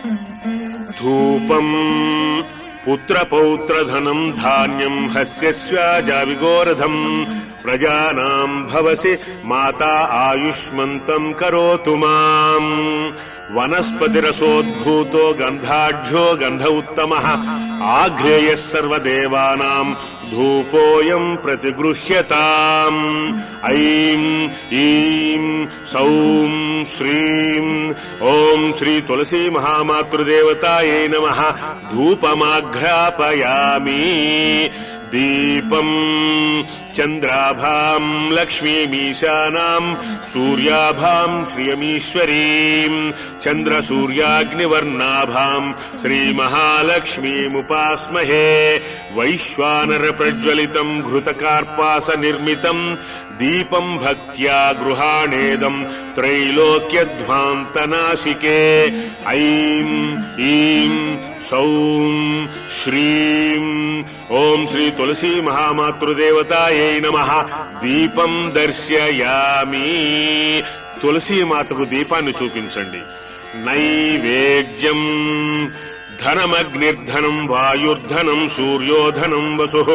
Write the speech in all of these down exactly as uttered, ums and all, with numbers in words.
ధూపం పుత్రపౌత్రధనం ధాన్యం హస్యస్యాజావిగోరధం ప్రజానాం భవసి మాతా ఆయుష్మంతం కరోతు మాం వనస్పతిరసోద్భూతో గంధాఢ్యో గంధ ఉత్తమః ఆఘ్రేయః సర్వదేవానాం ధూపోయం ప్రతిగృహ్యతాం ఐం ఈం సౌం శ్రీం ఓం శ్రీ తులసీ మహామాతృదేవతాయై నమః ధూపమాఘ్రాపయామి దీపం చంద్రాభాం లక్ష్మీమీశానాం సూర్యాభాం శ్రియమీశ్వరీం చంద్రసూర్యాగ్నివర్ణాభాం శ్రీమహాలక్ష్మీముపాస్మహే వైశ్వానర ప్రజ్వలితం ఘృతకార్పాస నిర్మితం దీపం భక్త్యా గృహాణేదం త్రైలోక్యధ్వాంతనాశికే ఐం ఈం సౌం శ్రీం ఓం శ్రీ తులసీ మహామాతృదేవతాయై నమః దీపం దర్శయామి. తులసీమాతకు దీపాన్ని చూపించండి. నైవేద్యం ధనమగ్నిర్ధనం వాయుర్ధనం సూర్యోధనం వసుః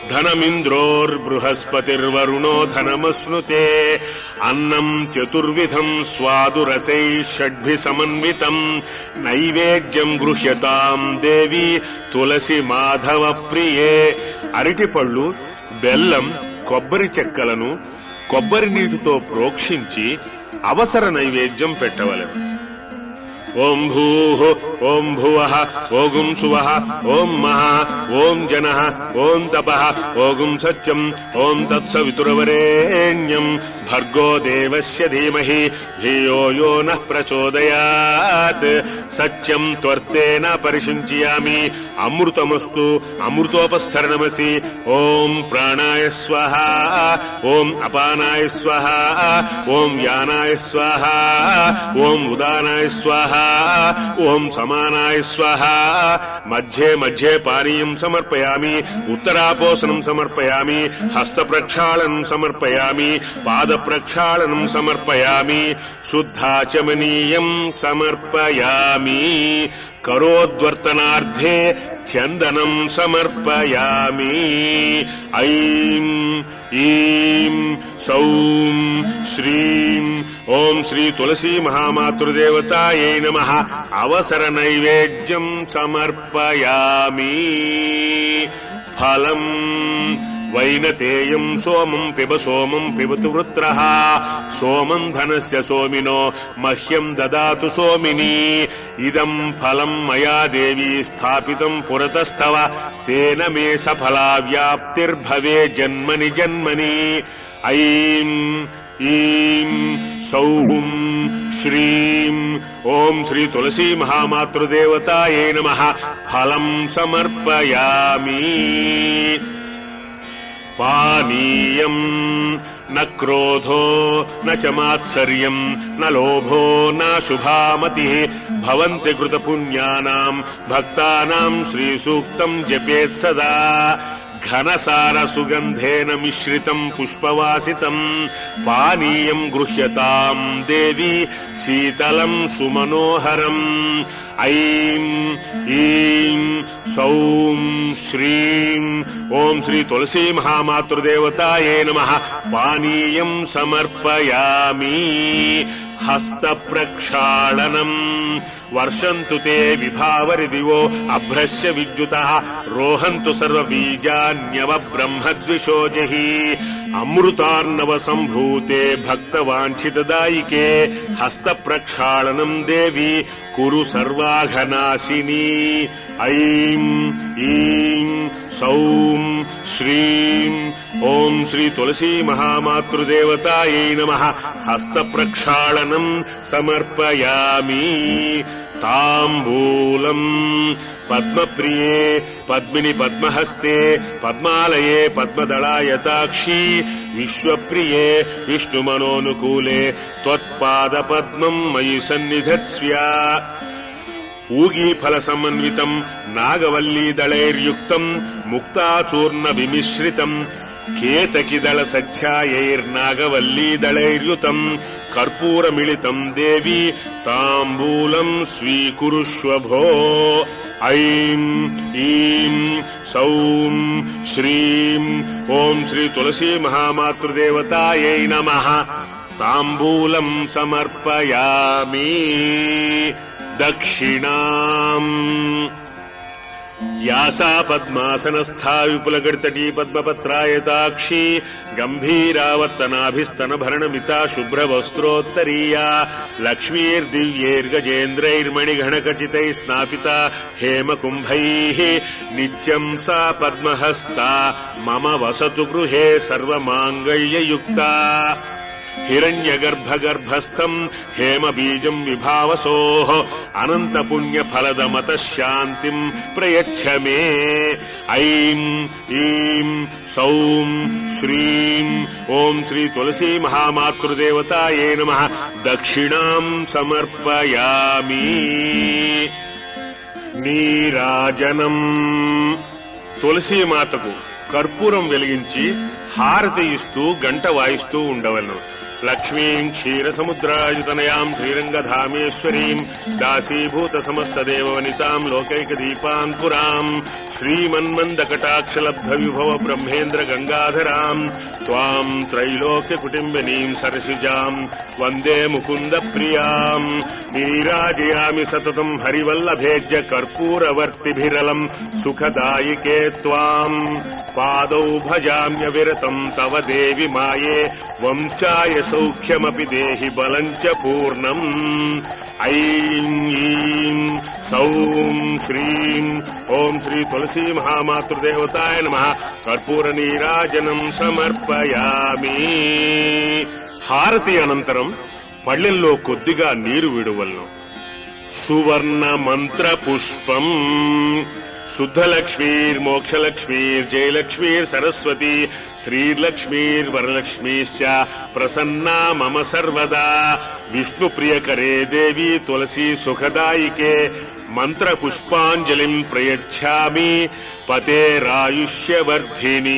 ధనమింద్రోర్బృహస్పతిర్వరుణో ధనమశ్నుతే అన్నం చతుర్విధం స్వాదురసై షడ్భి సమన్వితం నైవేద్యం గృహ్యతాం దేవి తులసి మాధవ ప్రియే. అరటిపళ్ళు, బెల్లం, కొబ్బరి చెక్కలను కొబ్బరి నీటితో ప్రోక్షించి అవసర నైవేద్యం పెట్టవలెను. ఓం భూః ఓం భువః ఓం సువః ఓం మహః ఓం జనః ఓం తపః ఓం సత్యం ఓం తత్సవితుర్వరేణ్యం భర్గో దేవస్య ధీమహి ధియో యో నః ప్రచోదయాత్. సత్యం త్వర్తేన పరిశుంచయామి. అమృతమస్తు అమృతోపస్థరణమసి. ఓం ప్రాణాయ స్వాహ ఓం అపానాయ స్వాహ ఓం యానాయ స్వాహ ఓం ఉదానాయ స్వాహ ఓం సమానాయ స్వాహ. మధ్యే మధ్యే పానీయం సమర్పయామి. ఉత్తరాపోసనం సమర్పయామి. హస్త ప్రక్షాళనం సమర్పయామి. పాద ప్రక్షాళనం సమర్పయామి. శుద్ధాచమనీయం సమర్పయామి. కరోద్వర్తనార్థే చందనం సమర్పయామి. ఐం ఈం సౌం శ్రీం ఓం శ్రీ తులసీ మహామాతృదేవతాయై నమః అవసర నైవేద్యం సమర్పయామి. ఫలం వైనతేయం సోమం పిబ సోమం పిబతు వృత్రః సోమం ధనస్య సోమినో మహ్యం దదాతు సోమిని. ఇదం ఫలం మయా దేవి స్థాపితం పురతస్తవ తేన మే సఫలా వ్యాప్తిర్భవే జన్మని జన్మని. ఐం ఈం సౌం శ్రీం ఓం శ్రీ తులసీ మహామాతృదేవతాయై నమః ఫలం సమర్పయామి. పానీయం న క్రోధో న చ మాత్సర్యం న లోభో న శుభామతి భవంతి కృత పుణ్యానాం భక్తానాం శ్రీ సూక్తం జపేత్ సదా. ఘనసార సుగంధేన మిశ్రితం పుష్పవాసితం పానీయం గృహ్యతాం దేవి శీతలం సుమనోహరం. ఐం ఈం సౌం శ్రీం ఓం శ్రీ తులసీ మహామాతృదేవతాయై నమః పానీయం సమర్పయామి. హస్త ప్రక్షాళనం వర్షంతు తే విభావరి దివో అభ్రశ్య విద్యుతః రోహంతు సర్వబీజాన్యవ బ్రహ్మద్విషోజహి. అమృతార్ణవ సంభూతే భక్తవాంఛితదాయికే హస్త ప్రక్షాళనం దేవి కురు సర్వాఘనాశిని. ఐం ఈం సౌం శ్రీం ఓం శ్రీ తులసీ మహామాతృదేవతాయై నమః హస్త ప్రక్షాళనం సమర్పయామి. తాంబూలం పద్మప్రియే పద్మిని పద్మహస్తే పద్మాలయే పద్మదళాయతాక్షి విశ్వప్రియే విష్ణుమనోనుకూలే త్వత్పాద పద్మం మయి సన్నిధత్స్యా. ఊగీఫల సమన్వితం నాగవల్లీ దళైర్యుక్తం ముక్తాచూర్ణ విమిశ్రితం కేతకిదళ సఖ్యాయైర్నాగవల్లీదళైర్యుతం కర్పూరమిళితం దేవి తాంబూలం స్వీకురుష్వ భో. ఐం ఈం సౌం శ్రీం ఓం శ్రీ తులసీ మహామాతృదేవతాయై నమః. తాంబూలం సమర్పయామి. దక్షిణాం యాసా పద్మాసనస్థా విపులగడితటీ పద్మపత్రాయతాక్షి గంభీరావర్తనాభిస్తనభరణమితా శుభ్రవస్త్రోత్తరీయా లక్ష్మీర్దివ్యైర్గజేంద్రైర్మణిగణకచితై స్నాపితా హేమకుంభైః నిత్యం సా పద్మహస్తా మమ వసతు గృహే సర్వమాంగళ్యయుక్తా. హిరణ్యగర్భగర్భస్థం హేమబీజం విభావసోః అనంతపుణ్యఫలదమత శాంతిం ప్రయచ్చ మే. ఐం ఈం సౌం శ్రీం ఓం శ్రీ తులసీ మహామాతృదేవతాయై నమః. దక్షిణాం సమర్పయామి. నీరాజనం తులసీమాతకు కర్పూరం వెలిగించి హారతి ఇస్తూ గంట వాయిస్తూ ఉండవలను. లక్ష్మీం క్షీరసముద్రాయుతనయాం శ్రీరంగధామేశ్వరీం దాసీభూత సమస్త దేవవనితాం లోకైక దీపాంకురాం శ్రీమన్మందకటాక్షలబ్ధ విభవ బ్రహ్మేంద్ర గంగాధరాం త్వాం త్రైలోక్య కుటుంబినీం సరసిజాం వందే ముకుంద ప్రియాం. నీరాజయామి సతతం హరివల్లభేజ్య కర్పూరవర్తిభిరలం సుఖదాయికే త్వాం పాదౌ భజామ్య విరతం తవ దేవి మాయే వంశాయ సౌఖ్యమపి దేహి బలం చ పూర్ణం. ఐం ఈం సౌం శ్రీం ఓం శ్రీ తులసీ మహామాతృదేవతాయ నమః. కర్పూర నీరాజనం సమర్పయామి. హారతి అనంతరం పళ్ళెంలో కొద్దిగా నీరు విడువలను. సువర్ణ మంత్ర పుష్పం శుద్ధలక్ష్మీర్ మోక్షలక్ష్మీర్ జయలక్ష్మీర్ సరస్వతి శ్రీలక్ష్మీర్ వరలక్ష్మీశ్చ ప్రసన్నా మమ సర్వదా. విష్ణుప్రియకరే దేవి తులసీ సుఖదాయికే మంత్ర పుష్పాంజలిం ప్రయచ్ఛామి పతేరాయుష్యవర్ధిని.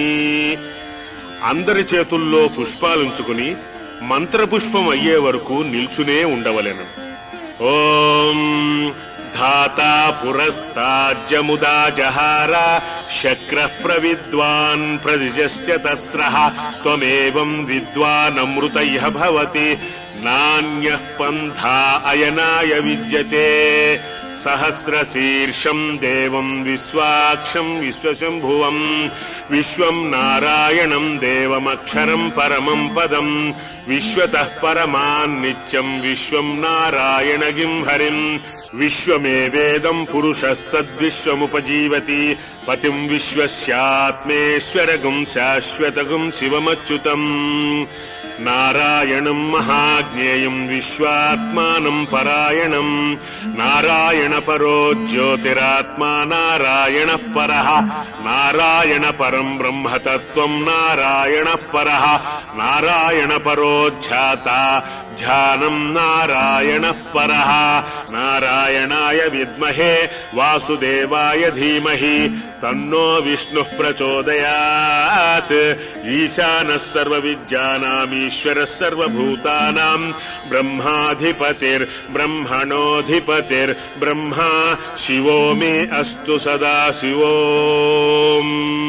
అందరి చేతుల్లో పుష్పాలుంచుకుని మంత్రపుష్పం అయ్యే వరకు నిల్చునే ఉండవలెను. ఓం ధాతా పురస్తాజ్జముదా జహార శక్రః ప్రవిద్వాన్ ప్రదిజశ్చ తస్రః త్వమేవం విద్వానమృత ఇహ భవతి నాన్యః పంథా అయనాయ విద్యతే. సహస్రశీర్షం దేవం విశ్వాక్షం విశ్వశంభువం విశ్వం నారాయణం దేవమక్షరం పరమం పదం విశ్వతః పరమాన్ నిత్యం విశ్వం నారాయణగిం హరిం. విశ్వమేవేదం పురుషస్తద్విశ్వముపజీవతి పతిం విశ్వస్యాత్మేశ్వరగం శాశ్వతగం శివమచ్యుతం. నారాయణం మహాజ్ఞేయం విశ్వాత్మానం పరాయణం నారాయణ పరో జ్యోతిరాత్మా నారాయణ పరః నారాయణ పరం బ్రహ్మతత్వం నారాయణ పరః నారాయణ పరో ఝాత ఝానం నారాయణ పరః నారాయణాయ విద్మహే వాసుదేవాయ ధీమహి తన్నో విష్ణుః ప్రచోదయాత్. ఈశానः సర్వవిద్యానామీశ్వరः సర్వభూతానాం బ్రహ్మాధిపతిర్ బ్రహ్మణోధిపతిర్ బ్రహ్మా శివో మే అస్తు సదా శివోం.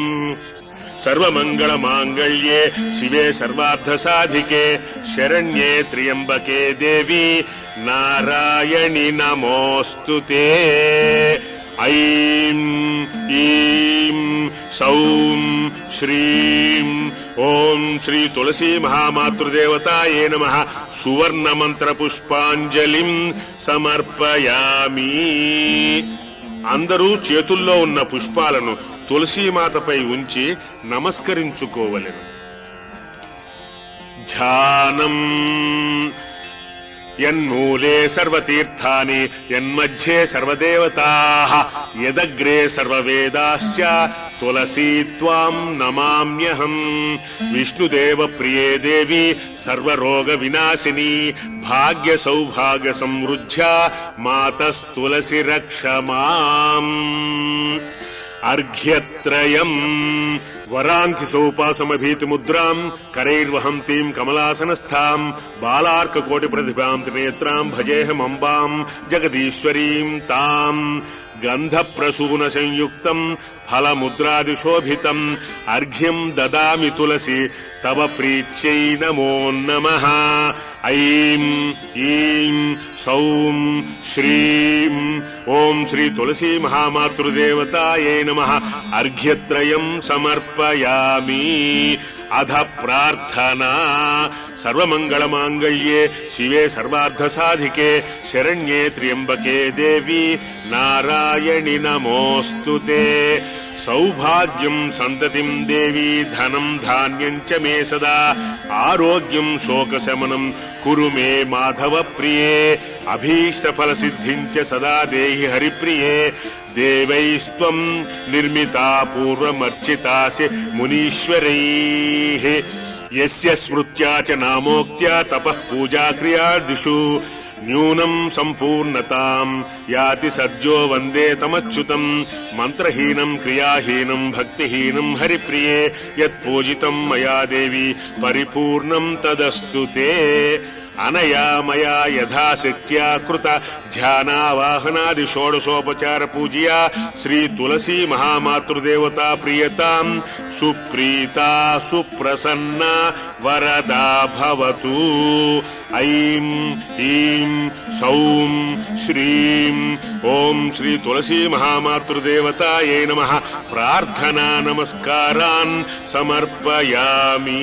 సర్వమంగళమాంగళ్యే శివే సర్వార్థసాధికే శరణ్యే త్ర్యంబకే దేవి నారాయణి నమోస్తుతే. ఐం ఈం సౌం శ్రీం ఓం శ్రీ తులసీ మహామాతృదేవతాయే నమః. సువర్ణ మంత్ర పుష్పాంజలిం సమర్పయామి. అందరూ చేతుల్లో ఉన్న పుష్పాలను తులసీమాతపై ఉంచి నమస్కరించుకోవలెను. ధ్యానం యన్మూలే సర్వతీర్థాని యన్మధ్యే సర్వదేవతాః యదగ్రే సర్వవేదాశ్చ తులసీ త్వాం నమామ్యహం. విష్ణుదేవ ప్రియే దేవి సర్వరోగ వినాశిని భాగ్య సౌభాగ్య సమృద్ధ్యా మాతస్తులసి రక్ష మాం. అర్ఘ్యత్రయం వరాంకి సౌపాసమభీతి ముద్రాం కరైర్వహంతీం కమలాసనస్థాం బాలార్క కోటి ప్రతిభాం త్రినేత్రాం భజేహమంబాం జగదీశ్వరీం తాం గంధ ప్రసూన సంయుక్తం ఫలముద్రాదిశోభితం అర్ఘ్యం దదామి తులసి తవ ప్రీత్యై నమో నమః. ఐం ఈం సౌం శ్రీం ఓం శ్రీ తులసీ మహామాతృదేవతాయై నమః. అర్ఘ్యత్రయం సమర్పయామి. అధ ప్రార్థనా. సర్వమంగళమాంగళ్యే శివే సర్వార్థసాధికే శరణ్యే త్ర్యంబకే దేవి నారాయణి నమోస్తుతే. సౌభాగ్యం సంతతిం దేవి ధనం ధాన్యం చ మే సదా ఆరోగ్యం శోకశమనం కురు మే మాధవ ప్రియే అభీష్టఫల సిద్ధిం చ సదా దేహి హరిప్రియే. దేవైస్త్వం నిర్మితా పూర్వమర్చితాసి మునీశ్వరైః యస్య స్మృత్యా చ నామోక్త్యా తపః పూజా క్రియాదిషు న్యూనం సంపూర్ణతాం యాతి సజ్జో వందే తమచ్యుతం. మంత్రహీనం క్రియాహీనం భక్తిహీనం హరిప్రియే యత్పూజితం మయా దేవి పరిపూర్ణం తదస్తు తే. అనయా మయా యథాశక్త్యా కృత ధ్యానావాహనాది షోడశోపచార పూజయా శ్రీ తులసీ మహామాతృదేవతా ప్రియతాం సుప్రీతా సుప్రసన్న వరదా భవతు. ఐం ఈం సౌం శ్రీం ఓం శ్రీ తులసీ మహామాతృదేవతాయై నమః. ప్రార్థనా నమస్కారాన్ సమర్పయామి.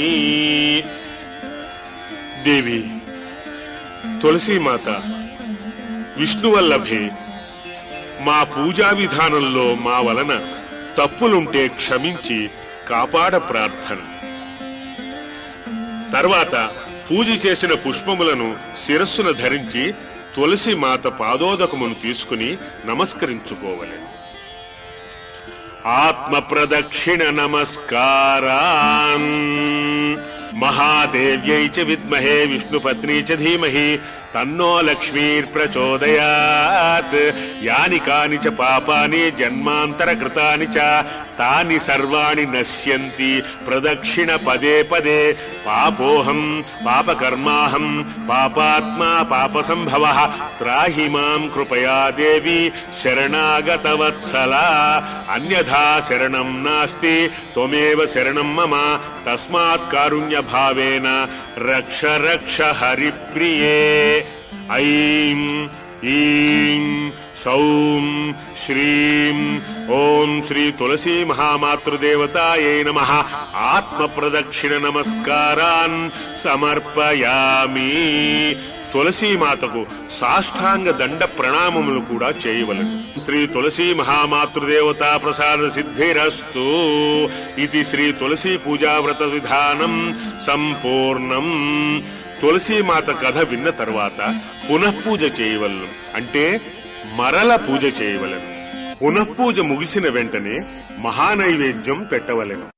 దేవి తులసీమాత విష్ణువల్లభే, మా పూజా విధానంలో మా వలన తప్పులుంటే క్షమించి కాపాడ ప్రార్థన. తర్వాత పూజ చేసిన పుష్పములను శిరస్సున ధరించి తులసి మాత పాదోదకమును తీసుకుని నమస్కరించుకోవలెను. ఆత్మ ప్రదక్షిణ నమస్కారాన్. మహాదేవ్యై చ విద్మహే విష్ణుపత్నీ చ ధీమహి తన్నో లక్ష్మీర్ప్రచోదయాత్. యాని కాని చ పాపాని జన్మాంతరకృతాని చ తాని సర్వాణి నశ్యంతి ప్రదక్షిణ పదే పదే. పాపోహం పాపకర్మాహం పాపాత్మా పాపసంభవః త్రాహి మాం కృపయా దేవి శరణాగతవత్సలా. అన్యథా శరణం నాస్తి త్వమేవ శరణం మమ. తస్మాత్ కారుణ్య భావేన రక్ష రక్ష హరిప్రియే. ఐం ఈం సౌం శ్రీం ఓం శ్రీ తులసీ మహామాతృదేవతాయై నమః. ఆత్మ ప్రదక్షిణ నమస్కారాన్ సమర్పయామి. తులసీమాతకు సాష్టాంగ దండ ప్రణామములు కూడా చేయవలెను. శ్రీ తులసీ మహామాతృదేవతా ప్రసాద సిద్ధిరస్తు. ఇది శ్రీ తులసీ పూజావ్రత విధానం సంపూర్ణం. తులసీమాత కథ విన్న తర్వాత పునఃపూజ చేయవలను, అంటే మరల పూజ చేయవలను. పునఃపూజ ముగిసిన వెంటనే మహానైవేద్యం పెట్టవలెను.